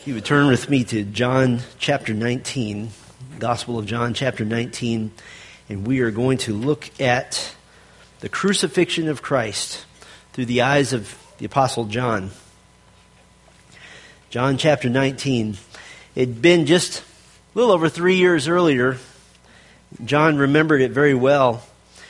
If you would turn with me to John chapter 19, Gospel of John chapter 19, and we are going to look at the crucifixion of Christ through the eyes of the Apostle John. John chapter 19. It had been just a little over 3 years earlier. John remembered it very well.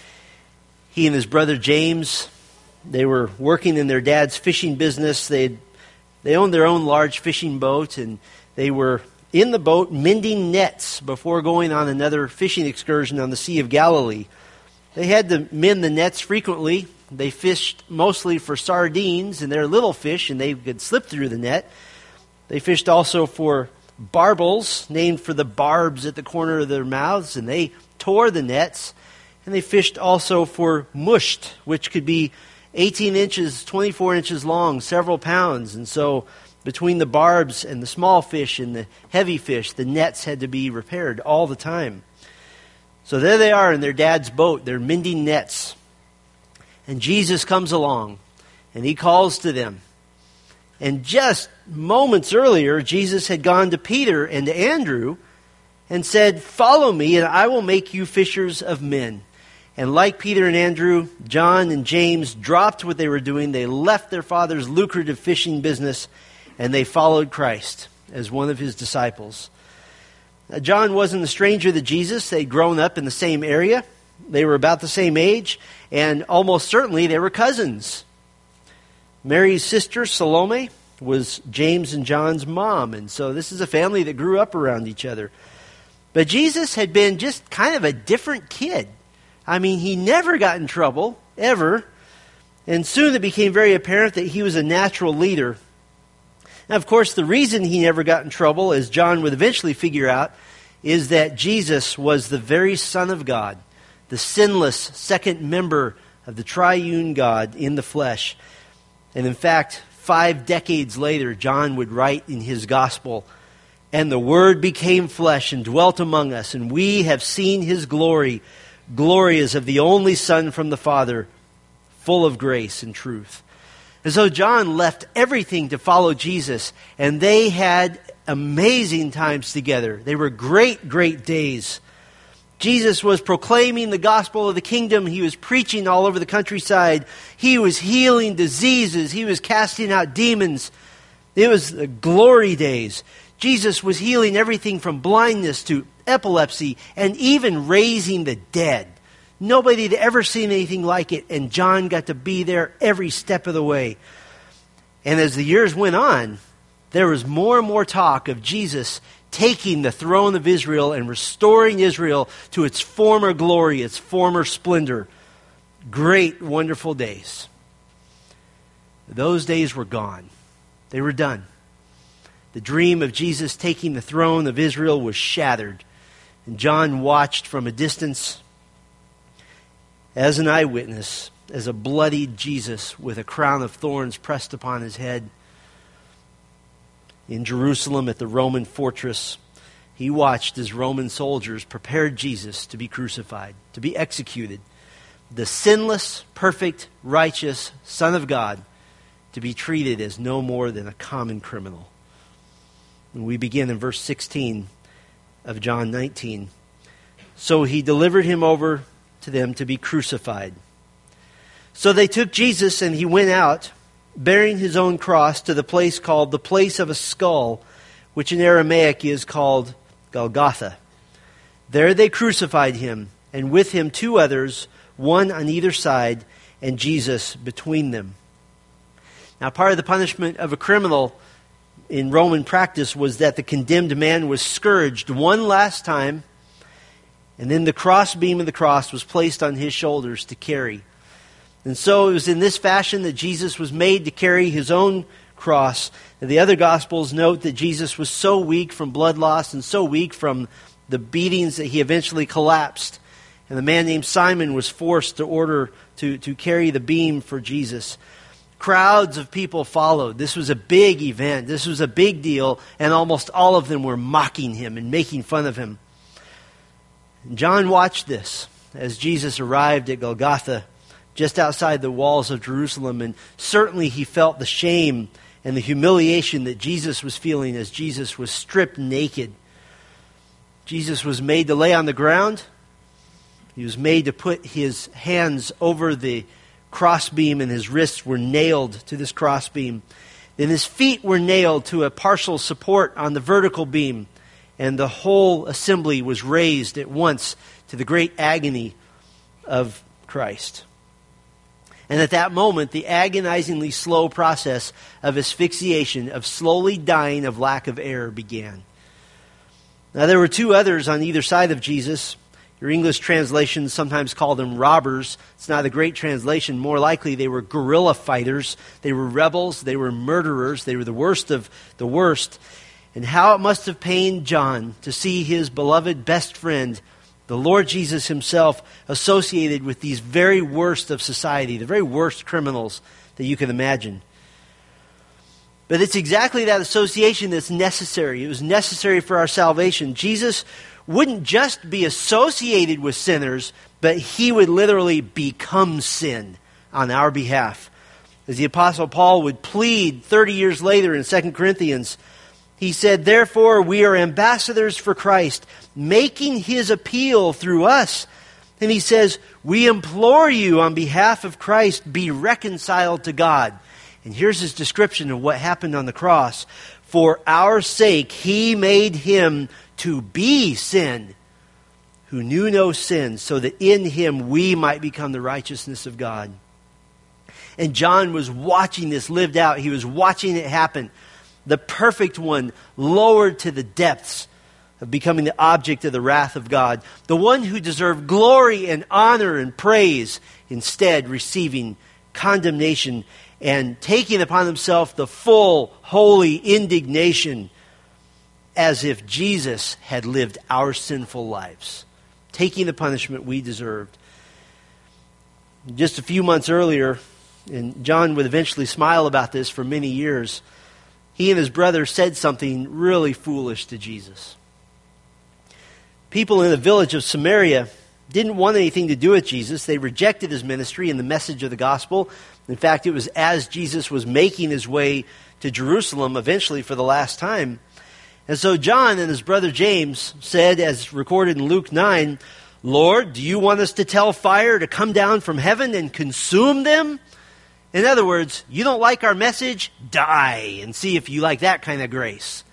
He and his brother James, they were working in their dad's fishing business. They owned their own large fishing boat, and they were in the boat mending nets before going on another fishing excursion on the Sea of Galilee. They had to mend the nets frequently. They fished mostly for sardines, and they're little fish, and they could slip through the net. They fished also for barbels, named for the barbs at the corner of their mouths, and they tore the nets. And they fished also for musht, which could be 18 inches, 24 inches long, several pounds. And so between the barbs and the small fish and the heavy fish, the nets had to be repaired all the time. So there they are in their dad's boat. They're mending nets. And Jesus comes along, and he calls to them. And just moments earlier, Jesus had gone to Peter and to Andrew and said, "Follow me, and I will make you fishers of men." And like Peter and Andrew, John and James dropped what they were doing. They left their father's lucrative fishing business, and they followed Christ as one of his disciples. Now, John wasn't a stranger to Jesus. They'd grown up in the same area. They were about the same age, and almost certainly they were cousins. Mary's sister, Salome, was James and John's mom, and so this is a family that grew up around each other. But Jesus had been just kind of a different kid. I mean, he never got in trouble, ever. And soon it became very apparent that he was a natural leader. Now, of course, the reason he never got in trouble, as John would eventually figure out, is that Jesus was the very Son of God, the sinless second member of the triune God in the flesh. And in fact, 5 decades later, John would write in his gospel, "And the Word became flesh and dwelt among us, and we have seen his glory. Glory as of the only Son from the Father, full of grace and truth." And so John left everything to follow Jesus, and they had amazing times together. They were great, great days. Jesus was proclaiming the gospel of the kingdom. He was preaching all over the countryside. He was healing diseases. He was casting out demons. It was the glory days. Jesus was healing everything from blindness to epilepsy and even raising the dead. Nobody had ever seen anything like it, and John got to be there every step of the way. And as the years went on, there was more and more talk of Jesus taking the throne of Israel and restoring Israel to its former glory, its former splendor. Great, wonderful days. Those days were gone. They were done. The dream of Jesus taking the throne of Israel was shattered. And John watched from a distance as an eyewitness, as a bloodied Jesus with a crown of thorns pressed upon his head. In Jerusalem at the Roman fortress, he watched as Roman soldiers prepared Jesus to be crucified, to be executed. The sinless, perfect, righteous Son of God to be treated as no more than a common criminal. And we begin in verse 16 of John 19. "So he delivered him over to them to be crucified. So they took Jesus, and he went out, bearing his own cross, to the place called the place of a skull, which in Aramaic is called Golgotha. There they crucified him, and with him 2 others, one on either side, and Jesus between them." Now, part of the punishment of a criminal in Roman practice was that the condemned man was scourged one last time, and then the crossbeam of the cross was placed on his shoulders to carry. And so it was in this fashion that Jesus was made to carry his own cross. And the other Gospels note that Jesus was so weak from blood loss and so weak from the beatings that he eventually collapsed. And a man named Simon was forced to carry the beam for Jesus. Crowds of people followed. This was a big event. This was a big deal, and almost all of them were mocking him and making fun of him. And John watched this as Jesus arrived at Golgotha, just outside the walls of Jerusalem, and certainly he felt the shame and the humiliation that Jesus was feeling as Jesus was stripped naked. Jesus was made to lay on the ground. He was made to put his hands over the crossbeam, and his wrists were nailed to this crossbeam. Then his feet were nailed to a partial support on the vertical beam, and the whole assembly was raised at once to the great agony of Christ. And at that moment, the agonizingly slow process of asphyxiation, of slowly dying of lack of air, began. Now, there were two others on either side of Jesus. Your English translations sometimes call them robbers. It's not a great translation. More likely, they were guerrilla fighters. They were rebels. They were murderers. They were the worst of the worst. And how it must have pained John to see his beloved best friend, the Lord Jesus himself, associated with these very worst of society, the very worst criminals that you can imagine. But it's exactly that association that's necessary. It was necessary for our salvation. Jesus wouldn't just be associated with sinners, but he would literally become sin on our behalf. As the Apostle Paul would plead 30 years later in 2 Corinthians, he said, "Therefore we are ambassadors for Christ, making his appeal through us." And he says, "We implore you on behalf of Christ, be reconciled to God." And here's his description of what happened on the cross. "For our sake he made him to be sin, who knew no sin, so that in him we might become the righteousness of God." And John was watching this lived out. He was watching it happen. The perfect one lowered to the depths of becoming the object of the wrath of God. The one who deserved glory and honor and praise, instead receiving condemnation and taking upon himself the full, holy indignation, as if Jesus had lived our sinful lives, taking the punishment we deserved. Just a few months earlier, and John would eventually smile about this for many years, he and his brother said something really foolish to Jesus. People in the village of Samaria didn't want anything to do with Jesus. They rejected his ministry and the message of the gospel. In fact, it was as Jesus was making his way to Jerusalem, eventually for the last time. And so John and his brother James said, as recorded in Luke 9, "Lord, do you want us to tell fire to come down from heaven and consume them?" In other words, you don't like our message? Die and see if you like that kind of grace.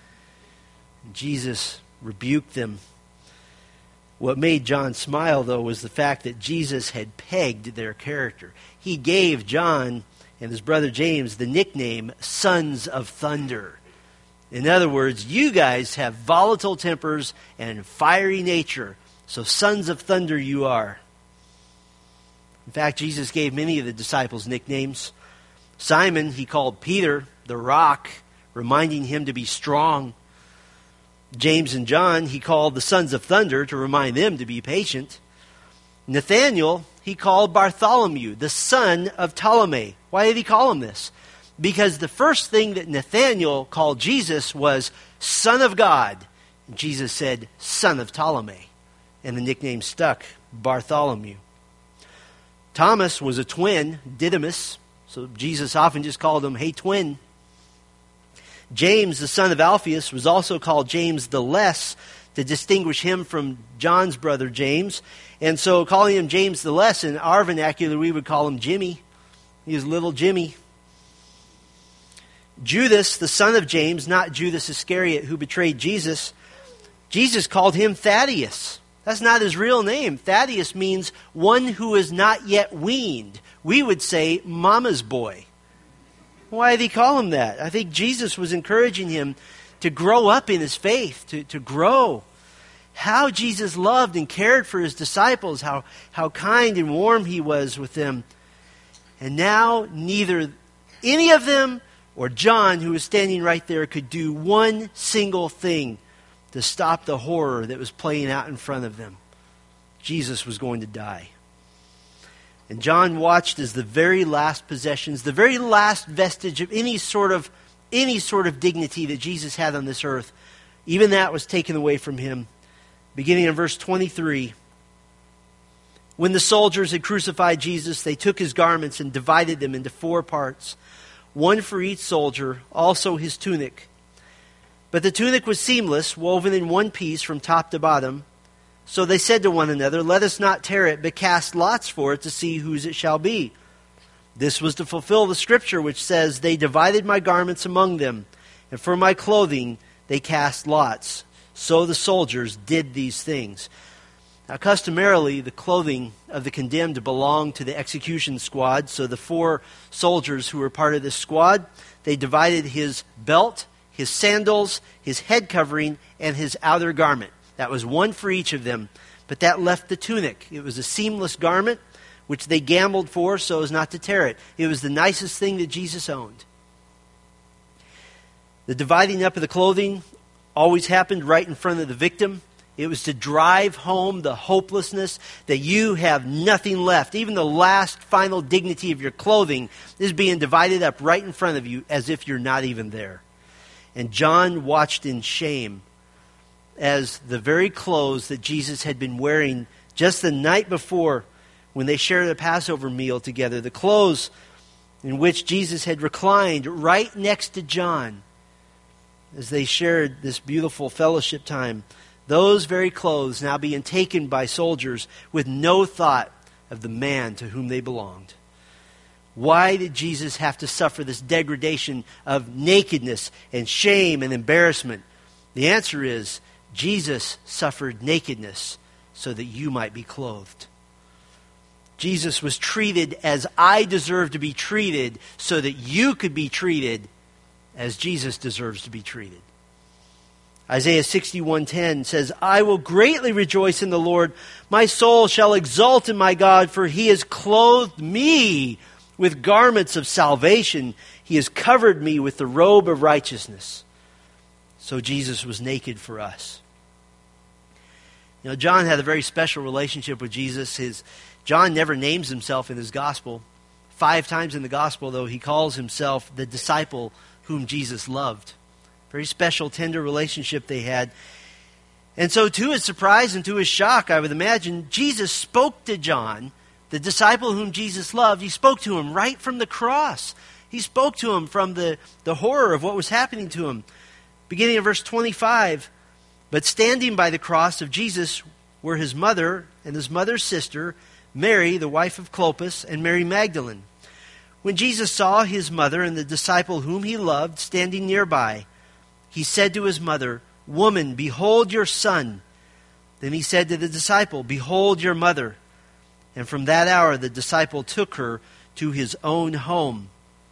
Jesus rebuked them. What made John smile, though, was the fact that Jesus had pegged their character. He gave John and his brother James the nickname Sons of Thunder. In other words, you guys have volatile tempers and fiery nature, so sons of thunder you are. In fact, Jesus gave many of the disciples nicknames. Simon, he called Peter the Rock, reminding him to be strong. James and John, he called the sons of thunder to remind them to be patient. Nathanael, he called Bartholomew, the son of Ptolemy. Why did he call him this? Because the first thing that Nathanael called Jesus was Son of God. And Jesus said, Son of Ptolemy. And the nickname stuck, Bartholomew. Thomas was a twin, Didymus. So Jesus often just called him, "Hey, twin." James, the son of Alphaeus, was also called James the Less to distinguish him from John's brother James. And so calling him James the Less, in our vernacular, we would call him Jimmy. He was little Jimmy. Judas, the son of James, not Judas Iscariot, who betrayed Jesus, Jesus called him Thaddeus. That's not his real name. Thaddeus means one who is not yet weaned. We would say mama's boy. Why did he call him that? I think Jesus was encouraging him to grow up in his faith, to grow. How Jesus loved and cared for his disciples, how kind and warm he was with them. And now neither any of them or John, who was standing right there, could do one single thing to stop the horror that was playing out in front of them. Jesus was going to die. And John watched as the very last possessions, the very last vestige of any sort of dignity that Jesus had on this earth, even that was taken away from him. Beginning in verse 23. When the soldiers had crucified Jesus, they took his garments and divided them into 4 parts. one for each soldier, also his tunic. But the tunic was seamless, woven in one piece from top to bottom. So they said to one another, "Let us not tear it, but cast lots for it to see whose it shall be." This was to fulfill the scripture which says, "They divided my garments among them, and for my clothing they cast lots." So the soldiers did these things. Now, customarily, the clothing of the condemned belonged to the execution squad. So the 4 soldiers who were part of this squad, they divided his belt, his sandals, his head covering, and his outer garment. That was one for each of them. But that left the tunic. It was a seamless garment, which they gambled for so as not to tear it. It was the nicest thing that Jesus owned. The dividing up of the clothing always happened right in front of the victim. It was to drive home the hopelessness that you have nothing left. Even the last final dignity of your clothing is being divided up right in front of you as if you're not even there. And John watched in shame as the very clothes that Jesus had been wearing just the night before when they shared a Passover meal together, the clothes in which Jesus had reclined right next to John as they shared this beautiful fellowship time, those very clothes now being taken by soldiers with no thought of the man to whom they belonged. Why did Jesus have to suffer this degradation of nakedness and shame and embarrassment? The answer is, Jesus suffered nakedness so that you might be clothed. Jesus was treated as I deserve to be treated so that you could be treated as Jesus deserves to be treated. Isaiah 61:10 says, "I will greatly rejoice in the Lord. My soul shall exult in my God, for he has clothed me with garments of salvation. He has covered me with the robe of righteousness." So Jesus was naked for us. You know, John had a very special relationship with Jesus. John never names himself in his gospel. 5 times in the gospel, though, he calls himself the disciple whom Jesus loved. Very special, tender relationship they had. And so to his surprise and to his shock, I would imagine, Jesus spoke to John, the disciple whom Jesus loved. He spoke to him right from the cross. He spoke to him from the horror of what was happening to him. Beginning in verse 25, "But standing by the cross of Jesus were his mother and his mother's sister, Mary, the wife of Clopas, and Mary Magdalene. When Jesus saw his mother and the disciple whom he loved standing nearby, he said to his mother, 'Woman, behold your son.' Then he said to the disciple, 'Behold your mother.' And from that hour the disciple took her to his own home."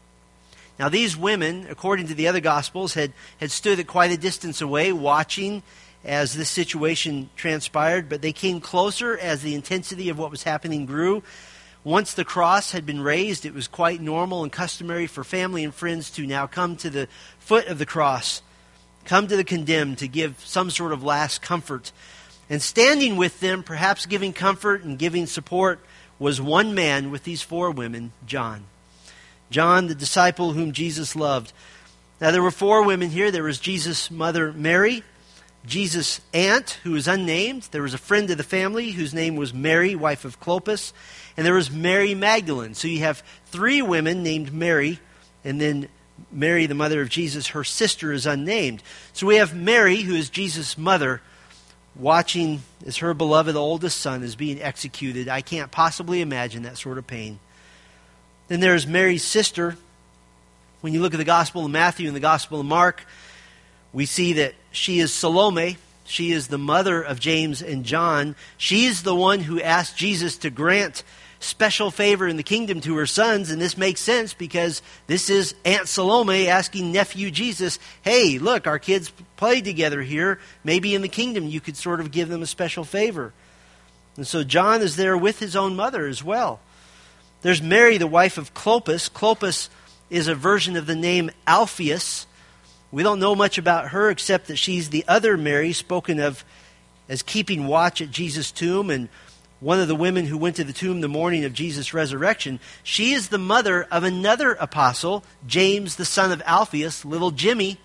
Now these women, according to the other Gospels, had stood at quite a distance away, watching as this situation transpired, but they came closer as the intensity of what was happening grew. Once the cross had been raised, it was quite normal and customary for family and friends to now come to the foot of the cross, come to the condemned to give some sort of last comfort. And standing with them, perhaps giving comfort and giving support, was one man with these 4 women, John. John, the disciple whom Jesus loved. Now there were 4 women here. There was Jesus' mother Mary, Jesus' aunt, who was unnamed. There was a friend of the family whose name was Mary, wife of Clopas. And there was Mary Magdalene. So you have 3 women named Mary, and then Mary, the mother of Jesus, her sister is unnamed. So we have Mary, who is Jesus' mother, watching as her beloved oldest son is being executed. I can't possibly imagine that sort of pain. Then there's Mary's sister. When you look at the Gospel of Matthew and the Gospel of Mark, we see that she is Salome. She is the mother of James and John. She's the one who asked Jesus to grant special favor in the kingdom to her sons, and this makes sense because this is Aunt Salome asking nephew Jesus, "Hey, look, our kids played together here. Maybe in the kingdom you could sort of give them a special favor." And so John is there with his own mother as well. There's Mary, the wife of Clopas. Clopas is a version of the name Alphaeus. We don't know much about her except that she's the other Mary spoken of as keeping watch at Jesus' tomb, and one of the women who went to the tomb the morning of Jesus' resurrection. She is the mother of another apostle, James, the son of Alphaeus, little Jimmy.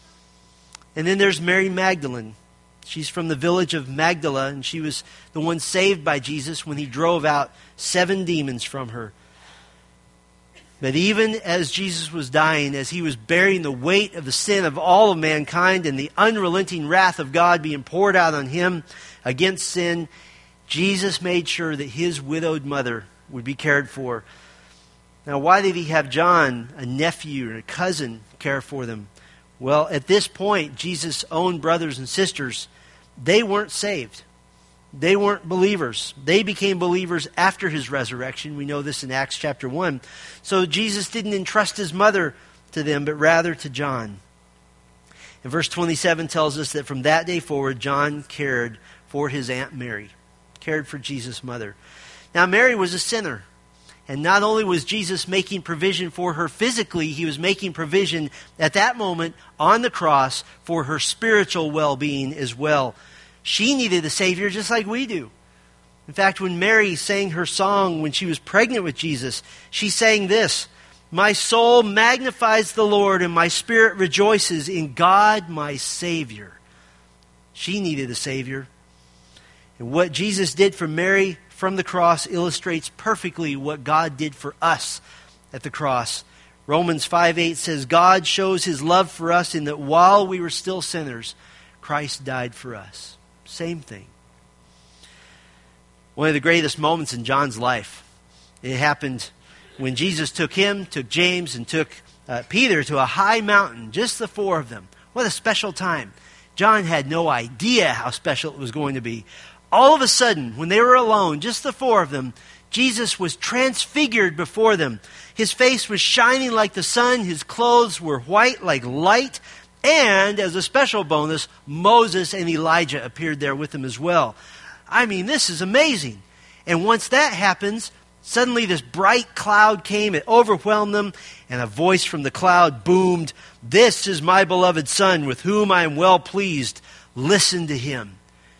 And then there's Mary Magdalene. She's from the village of Magdala, and she was the one saved by Jesus when he drove out 7 demons from her. But even as Jesus was dying, as he was bearing the weight of the sin of all of mankind and the unrelenting wrath of God being poured out on him against sin, Jesus made sure that his widowed mother would be cared for. Now, why did he have John, a nephew or a cousin, care for them? Well, at this point, Jesus' own brothers and sisters, they weren't saved. They weren't believers. They became believers after his resurrection. We know this in Acts chapter 1. So Jesus didn't entrust his mother to them, but rather to John. And verse 27 tells us that from that day forward, John cared for his Aunt Mary, cared for Jesus' mother. Now, Mary was a sinner. And not only was Jesus making provision for her physically, he was making provision at that moment on the cross for her spiritual well-being as well. She needed a Savior just like we do. In fact, when Mary sang her song when she was pregnant with Jesus, she sang this, "My soul magnifies the Lord, and my spirit rejoices in God my Savior." She needed a Savior. And what Jesus did for Mary from the cross illustrates perfectly what God did for us at the cross. Romans 5:8 says, God shows his love for us in that while we were still sinners, Christ died for us. Same thing. One of the greatest moments in John's life, it happened when Jesus took James, and took Peter to a high mountain, just the four of them. What a special time. John had no idea how special it was going to be. All of a sudden, when they were alone, just the four of them, Jesus was transfigured before them. His face was shining like the sun. His clothes were white like light. And, as a special bonus, Moses and Elijah appeared there with him as well. I mean, this is amazing. And once that happens, suddenly this bright cloud came. It overwhelmed them. And a voice from the cloud boomed, "This is my beloved Son, with whom I am well pleased. Listen to him."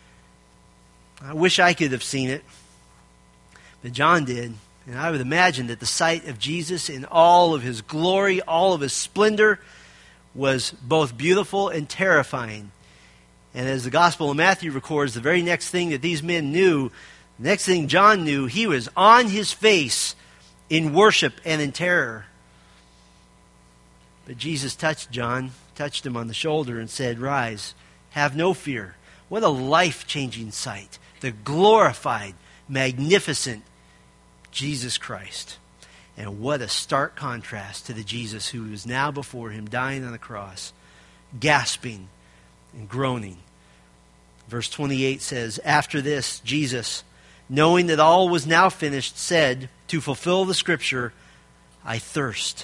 I wish I could have seen it. But John did. And I would imagine that the sight of Jesus in all of his glory, all of his splendor, was both beautiful and terrifying. And as the Gospel of Matthew records, the very next thing that these men knew, the next thing John knew, he was on his face in worship and in terror. But Jesus touched John, touched him on the shoulder and said, "Rise, have no fear." What a life-changing sight. The glorified, magnificent Jesus Christ. And what a stark contrast to the Jesus who is now before him, dying on the cross, gasping and groaning. Verse 28 says, "After this, Jesus, knowing that all was now finished, said, to fulfill the scripture, 'I thirst.'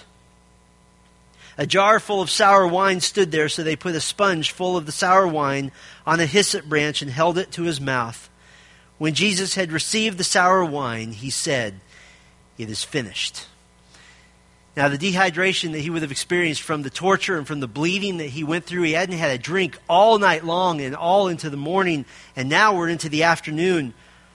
A jar full of sour wine stood there, so they put a sponge full of the sour wine on a hyssop branch and held it to his mouth. When Jesus had received the sour wine, he said, 'It is finished.'" Now, the dehydration that he would have experienced from the torture and from the bleeding that he went through, he hadn't had a drink all night long and all into the morning, and now we're into the afternoon.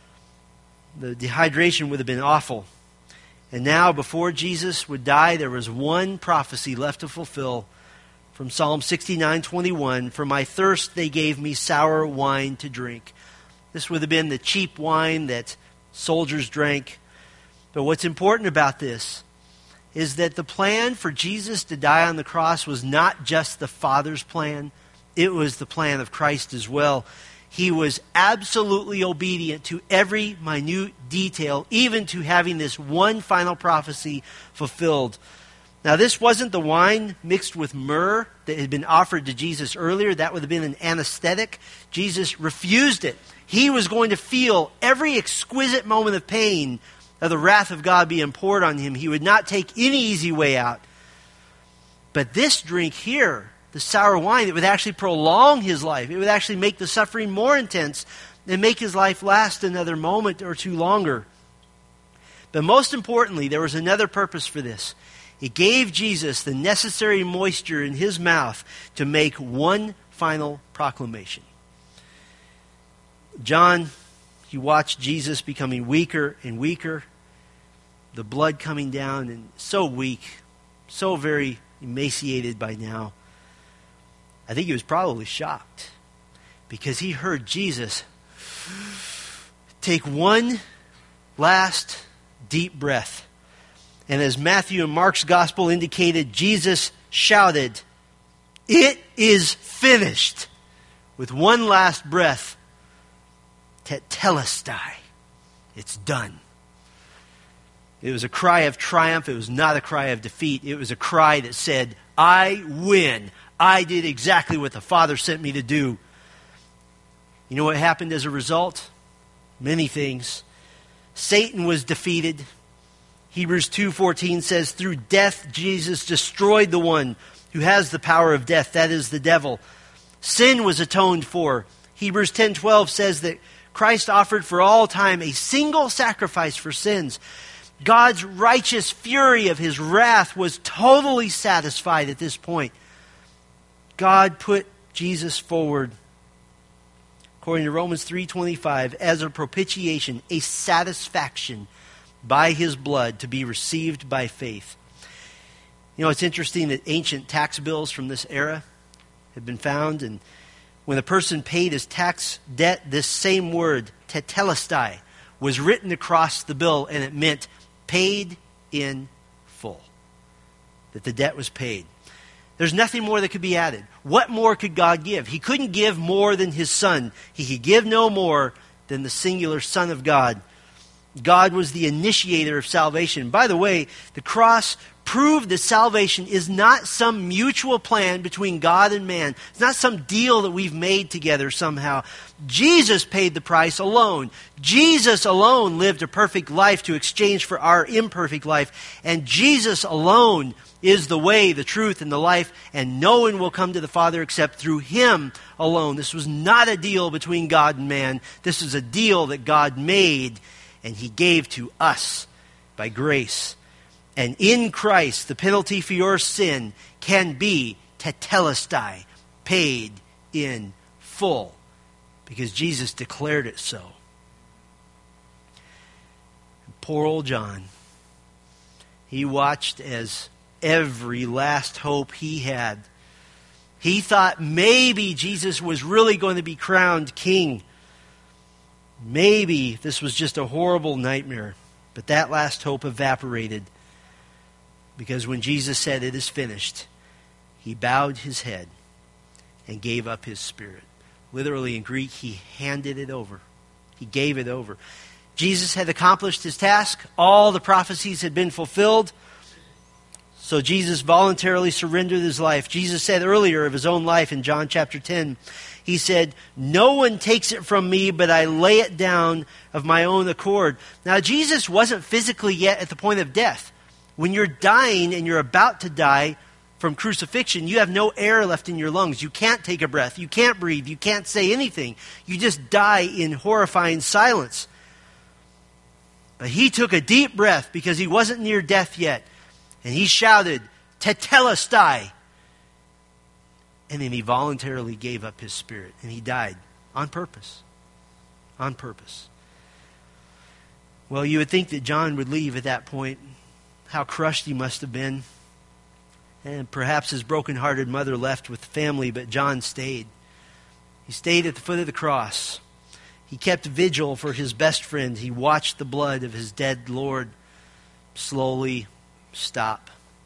The dehydration would have been awful. And now, before Jesus would die, there was one prophecy left to fulfill from Psalm 69:21. "For my thirst they gave me sour wine to drink." This would have been the cheap wine that soldiers drank. But what's important about this is that the plan for Jesus to die on the cross was not just the Father's plan. It was the plan of Christ as well. He was absolutely obedient to every minute detail, even to having this one final prophecy fulfilled. Now, this wasn't the wine mixed with myrrh that had been offered to Jesus earlier. That would have been an anesthetic. Jesus refused it. He was going to feel every exquisite moment of pain of the wrath of God being poured on him. He would not take any easy way out. But this drink here, the sour wine, it would actually prolong his life. It would actually make the suffering more intense and make his life last another moment or two longer. But most importantly, there was another purpose for this. It gave Jesus the necessary moisture in his mouth to make one final proclamation. John, he watched Jesus becoming weaker and weaker, the blood coming down, and so weak, so very emaciated by now. I think he was probably shocked because he heard Jesus take one last deep breath. And as Matthew and Mark's gospel indicated, Jesus shouted, "It is finished," with one last breath. Tetelestai. It's done. It was a cry of triumph. It was not a cry of defeat. It was a cry that said, I win. I did exactly what the Father sent me to do. You know what happened as a result? Many things. Satan was defeated. Hebrews 2:14 says, through death Jesus destroyed the one who has the power of death, that is the devil. Sin was atoned for. Hebrews 10:12 says that Christ offered for all time a single sacrifice for sins. God's righteous fury of his wrath was totally satisfied at this point. God put Jesus forward, according to Romans 3:25, as a propitiation, a satisfaction by his blood to be received by faith. You know, it's interesting that ancient tax bills from this era have been found, and when a person paid his tax debt, this same word, tetelestai, was written across the bill, and it meant paid in full. That the debt was paid. There's nothing more that could be added. What more could God give? He couldn't give more than his Son. He could give no more than the singular Son of God. God was the initiator of salvation. By the way, the cross proved that salvation is not some mutual plan between God and man. It's not some deal that we've made together somehow. Jesus paid the price alone. Jesus alone lived a perfect life to exchange for our imperfect life. And Jesus alone is the way, the truth, and the life, and no one will come to the Father except through him alone. This was not a deal between God and man. This is a deal that God made, and he gave to us by grace. And in Christ, the penalty for your sin can be tetelestai, paid in full, because Jesus declared it so. And poor old John, he watched as every last hope he had. He thought maybe Jesus was really going to be crowned king. Maybe this was just a horrible nightmare. But that last hope evaporated, because when Jesus said, "It is finished," he bowed his head and gave up his spirit. Literally in Greek, he handed it over. He gave it over. Jesus had accomplished his task. All the prophecies had been fulfilled. So Jesus voluntarily surrendered his life. Jesus said earlier of his own life in John chapter 10, he said, "No one takes it from me, but I lay it down of my own accord." Now, Jesus wasn't physically yet at the point of death. When you're dying and you're about to die from crucifixion, you have no air left in your lungs. You can't take a breath. You can't breathe. You can't say anything. You just die in horrifying silence. But he took a deep breath because he wasn't near death yet. And he shouted, "Tetelestai." And then he voluntarily gave up his spirit. And he died on purpose. On purpose. Well, you would think that John would leave at that point. How crushed he must have been. And perhaps his broken-hearted mother left with the family, but John stayed. He stayed at the foot of the cross. He kept vigil for his best friend. He watched the blood of his dead Lord slowly stop.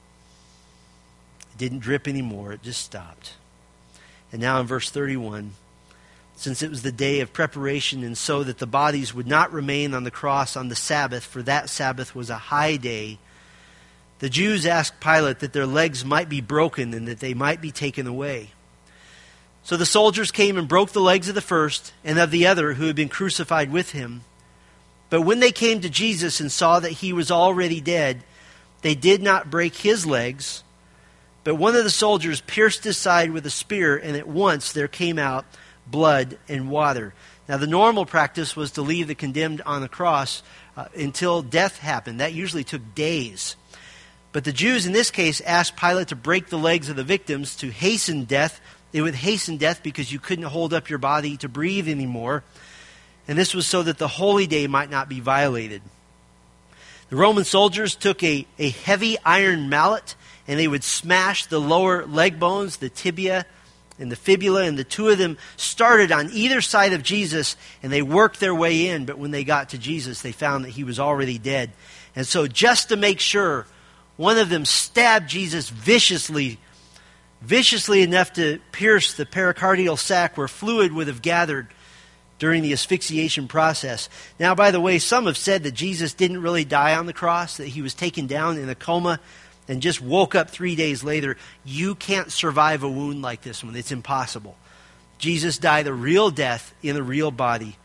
It didn't drip anymore. It just stopped. And now in verse 31, since it was the day of preparation, and so that the bodies would not remain on the cross on the Sabbath, for that Sabbath was a high day, the Jews asked Pilate that their legs might be broken and that they might be taken away. So the soldiers came and broke the legs of the first and of the other who had been crucified with him. But when they came to Jesus and saw that he was already dead, they did not break his legs. But one of the soldiers pierced his side with a spear, and at once there came out blood and water. Now the normal practice was to leave the condemned on the cross until death happened. That usually took days. But the Jews in this case asked Pilate to break the legs of the victims to hasten death. It would hasten death because you couldn't hold up your body to breathe anymore. And this was so that the holy day might not be violated. The Roman soldiers took a heavy iron mallet, and they would smash the lower leg bones, the tibia and the fibula, and the two of them started on either side of Jesus, and they worked their way in. But when they got to Jesus, they found that he was already dead. And so just to make sure One of them stabbed Jesus viciously enough to pierce the pericardial sac where fluid would have gathered during the asphyxiation process. Now, by the way, some have said that Jesus didn't really die on the cross, that he was taken down in a coma and just woke up 3 days later. You can't survive a wound like this one. It's impossible. Jesus died a real death in a real body.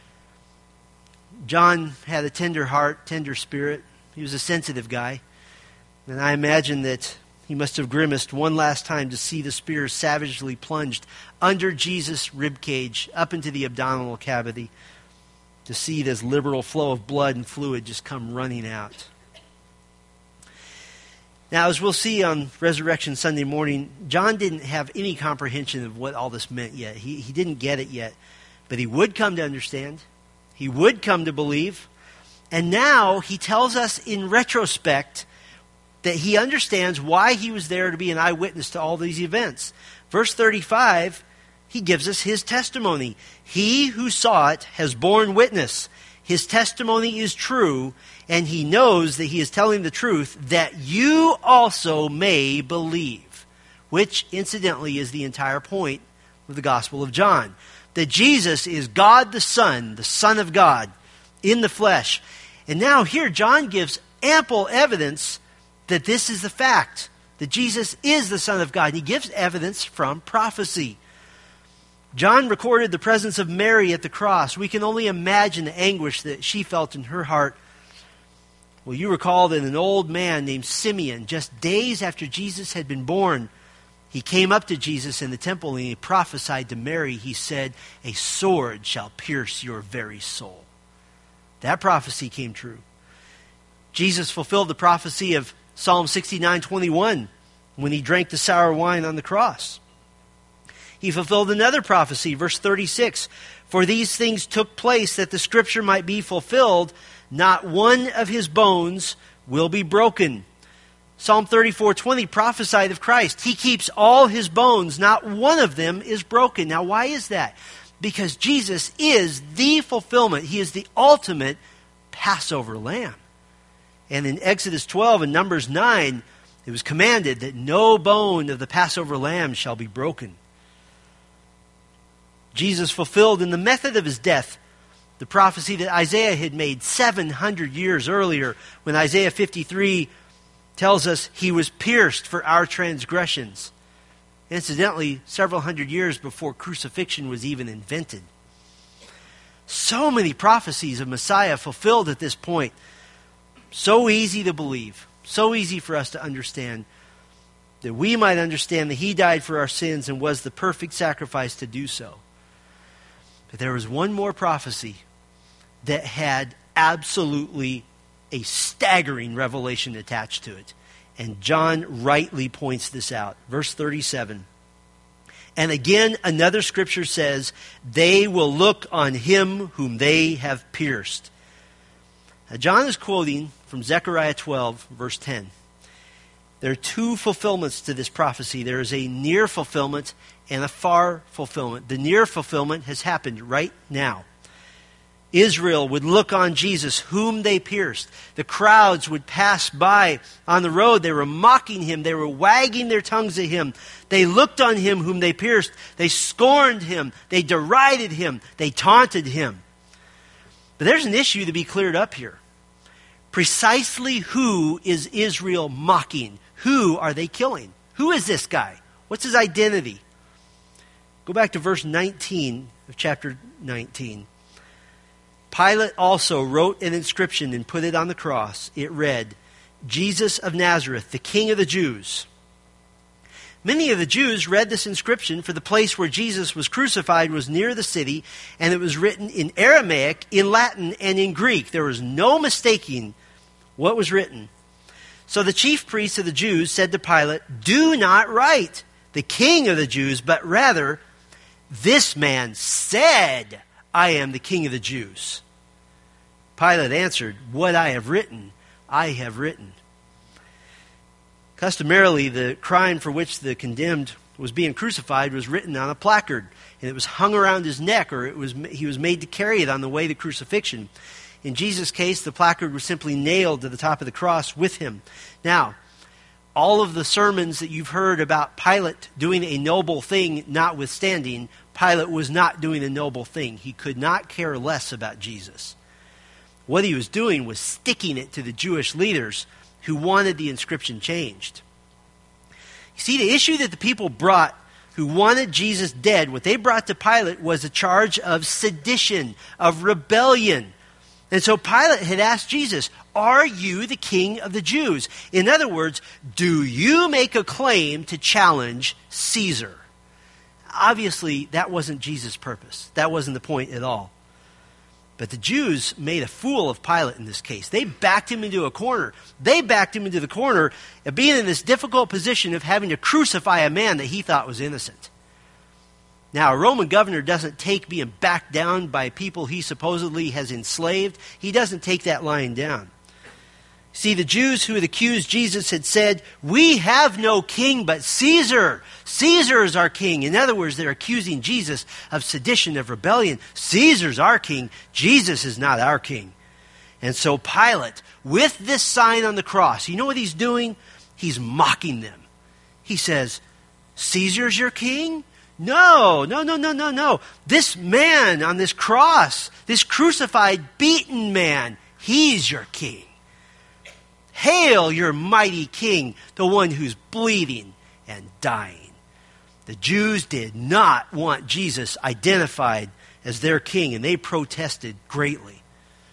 John had a tender heart, tender spirit. He was a sensitive guy. And I imagine that he must have grimaced one last time to see the spear savagely plunged under Jesus' rib cage, up into the abdominal cavity, to see this liberal flow of blood and fluid just come running out. Now, as we'll see on Resurrection Sunday morning, John didn't have any comprehension of what all this meant yet. He didn't get it yet. But he would come to understand. He would come to believe. And now he tells us in retrospect that he understands why he was there to be an eyewitness to all these events. Verse 35, he gives us his testimony. He who saw it has borne witness. His testimony is true, and he knows that he is telling the truth, that you also may believe. Which, incidentally, is the entire point of the Gospel of John. That Jesus is God the Son of God, in the flesh. And now here John gives ample evidence that this is the fact, that Jesus is the Son of God. And he gives evidence from prophecy. John recorded the presence of Mary at the cross. We can only imagine the anguish that she felt in her heart. Well, you recall that an old man named Simeon, just days after Jesus had been born, he came up to Jesus in the temple and he prophesied to Mary. He said, "A sword shall pierce your very soul." That prophecy came true. Jesus fulfilled the prophecy of Psalm 69:21 when he drank the sour wine on the cross. He fulfilled another prophecy, verse 36. For these things took place that the scripture might be fulfilled. Not one of his bones will be broken. Psalm 34:20 prophesied of Christ. He keeps all his bones. Not one of them is broken. Now, why is that? Because Jesus is the fulfillment. He is the ultimate Passover lamb. And in Exodus 12 and Numbers 9, it was commanded that no bone of the Passover lamb shall be broken. Jesus fulfilled in the method of his death the prophecy that Isaiah had made 700 years earlier, when Isaiah 53 tells us he was pierced for our transgressions. Incidentally, several hundred years before crucifixion was even invented. So many prophecies of Messiah fulfilled at this point. So easy to believe, so easy for us to understand, that we might understand that he died for our sins and was the perfect sacrifice to do so. But there was one more prophecy that had absolutely a staggering revelation attached to it. And John rightly points this out. Verse 37. And again, another scripture says, they will look on him whom they have pierced. Now, John is quoting from Zechariah 12, verse 10. There are two fulfillments to this prophecy. There is a near fulfillment and a far fulfillment. The near fulfillment has happened right now. Israel would look on Jesus, whom they pierced. The crowds would pass by on the road. They were mocking him. They were wagging their tongues at him. They looked on him whom they pierced. They scorned him. They derided him. They taunted him. But there's an issue to be cleared up here. Precisely who is Israel mocking? Who are they killing? Who is this guy? What's his identity? Go back to verse 19 of chapter 19. Pilate also wrote an inscription and put it on the cross. It read, Jesus of Nazareth, the King of the Jews. Many of the Jews read this inscription, for the place where Jesus was crucified was near the city, and it was written in Aramaic, in Latin, and in Greek. There was no mistaking what was written. So the chief priests of the Jews said to Pilate, do not write the King of the Jews, but rather, this man said, I am the King of the Jews. Pilate answered, what I have written, I have written. Customarily, the crime for which the condemned was being crucified was written on a placard, and it was hung around his neck, or he was made to carry it on the way to crucifixion. In Jesus' case, the placard was simply nailed to the top of the cross with him. Now, all of the sermons that you've heard about Pilate doing a noble thing notwithstanding, Pilate was not doing a noble thing. He could not care less about Jesus. What he was doing was sticking it to the Jewish leaders who wanted the inscription changed. You see, the issue that the people brought who wanted Jesus dead, what they brought to Pilate was a charge of sedition, of rebellion. And so Pilate had asked Jesus, "Are you the king of the Jews?" In other words, do you make a claim to challenge Caesar? Obviously, that wasn't Jesus' purpose. That wasn't the point at all. But the Jews made a fool of Pilate in this case. They backed him into a corner. They backed him into the corner of being in this difficult position of having to crucify a man that he thought was innocent. Now, a Roman governor doesn't take being backed down by people he supposedly has enslaved. He doesn't take that lying down. See, the Jews who had accused Jesus had said, "We have no king but Caesar. Caesar is our king." In other words, they're accusing Jesus of sedition, of rebellion. Caesar's our king. Jesus is not our king. And so Pilate, with this sign on the cross, you know what he's doing? He's mocking them. He says, "Caesar's your king? No. This man on this cross, this crucified, beaten man, he's your king. Hail your mighty king, the one who's bleeding and dying." The Jews did not want Jesus identified as their king, and they protested greatly.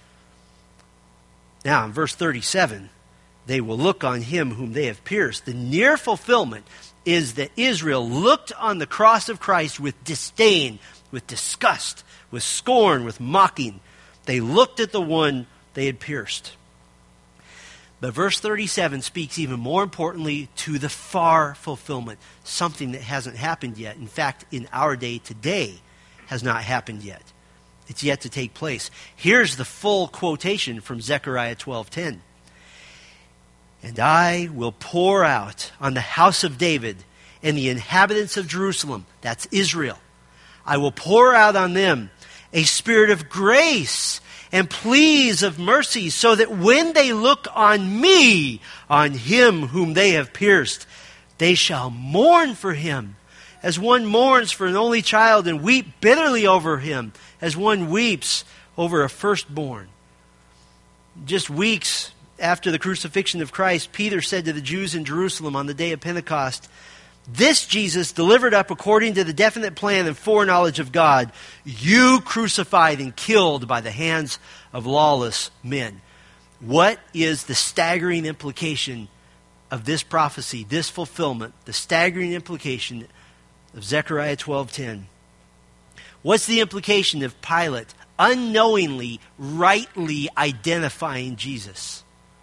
Now, in verse 37, they will look on him whom they have pierced. The near fulfillment is that Israel looked on the cross of Christ with disdain, with disgust, with scorn, with mocking. They looked at the one they had pierced. But verse 37 speaks even more importantly to the far fulfillment, something that hasn't happened yet. In fact, in our day today, has not happened yet. It's yet to take place. Here's the full quotation from Zechariah 12:10. "And I will pour out on the house of David and the inhabitants of Jerusalem," that's Israel, "I will pour out on them a spirit of grace and pleas of mercy, so that when they look on me, on him whom they have pierced, they shall mourn for him, as one mourns for an only child, and weep bitterly over him, as one weeps over a firstborn." Just weeks after the crucifixion of Christ, Peter said to the Jews in Jerusalem on the day of Pentecost, "This Jesus, delivered up according to the definite plan and foreknowledge of God, you crucified and killed by the hands of lawless men." What is the staggering implication of this prophecy, this fulfillment, the staggering implication of Zechariah 12:10? What's the implication of Pilate unknowingly, rightly identifying Jesus?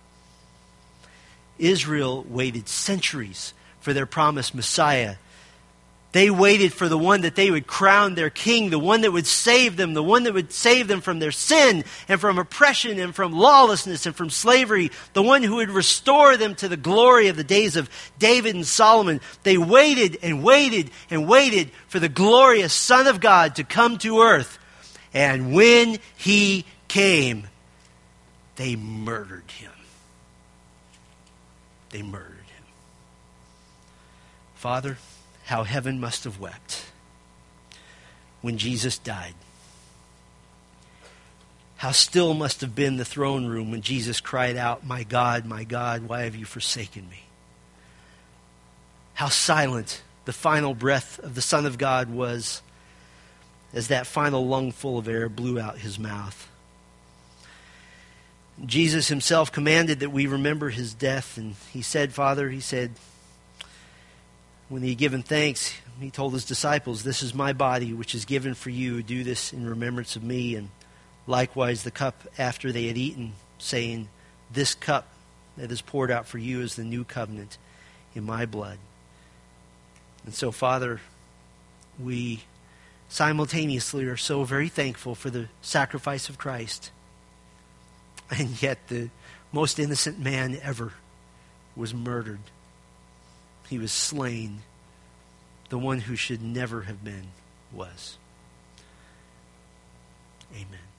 Israel waited centuries for their promised Messiah. They waited for the one that they would crown their king, the one that would save them, the one that would save them from their sin and from oppression and from lawlessness and from slavery, the one who would restore them to the glory of the days of David and Solomon. They waited and waited and waited for the glorious Son of God to come to earth. And when he came, they murdered him. They murdered him. Father, how heaven must have wept when Jesus died. How still must have been the throne room when Jesus cried out, my God, why have you forsaken me?" How silent the final breath of the Son of God was as that final lungful of air blew out his mouth. Jesus himself commanded that we remember his death, and he said, when he had given thanks, he told his disciples, "This is my body, which is given for you. Do this in remembrance of me." And likewise the cup after they had eaten, saying, "This cup that is poured out for you is the new covenant in my blood." And so, Father, we simultaneously are so very thankful for the sacrifice of Christ. And yet the most innocent man ever was murdered. He was slain. The one who should never have been was. Amen.